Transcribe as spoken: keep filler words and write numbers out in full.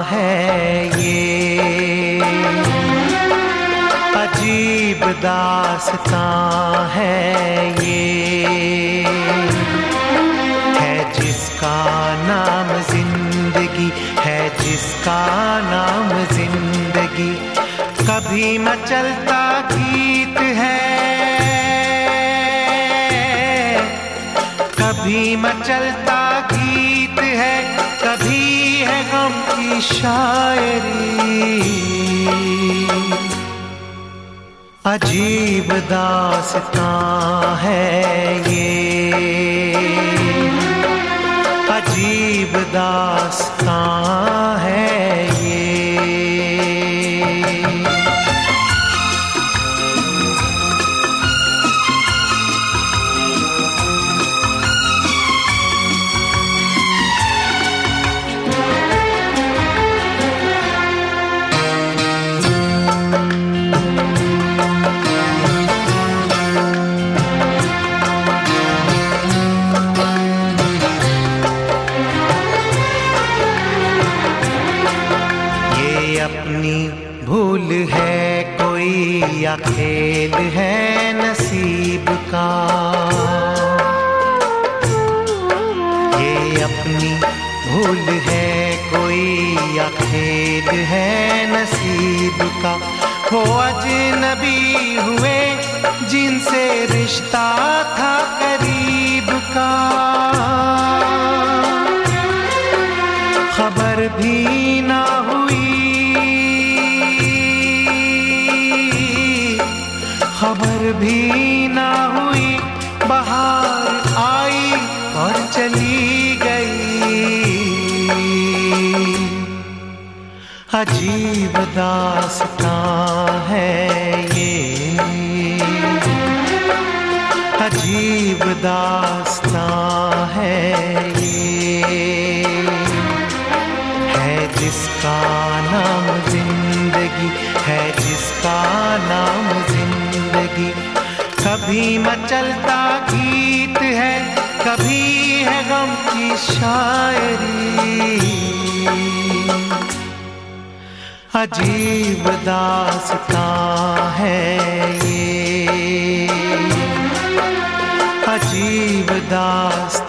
है ये, अजीब दास्तां है ये, है जिसका नाम जिंदगी, है जिसका नाम जिंदगी। कभी मचलता गीत है, कभी मचलता गीत है, कभी है गम की शायरी। अजीब दास्तां है ये, अजीब दास्तां है ये। अपनी भूल है कोई या खेल है नसीब का, ये अपनी भूल है कोई या खेल है नसीब का। वो अजनबी हुए जिनसे रिश्ता था करीब का, खबर भी ना हुई, खबर भी ना हुई, बहार आई और चली गई। अजीब दास्तां है ये, अजीब दास्तां है ये, है जिसका नाम जिंदगी, है जिसका नाम जिंदगी। कभी मचलता गीत है, कभी है गम की शायरी। अजीब दास्तां है ये, अजीब दास्तां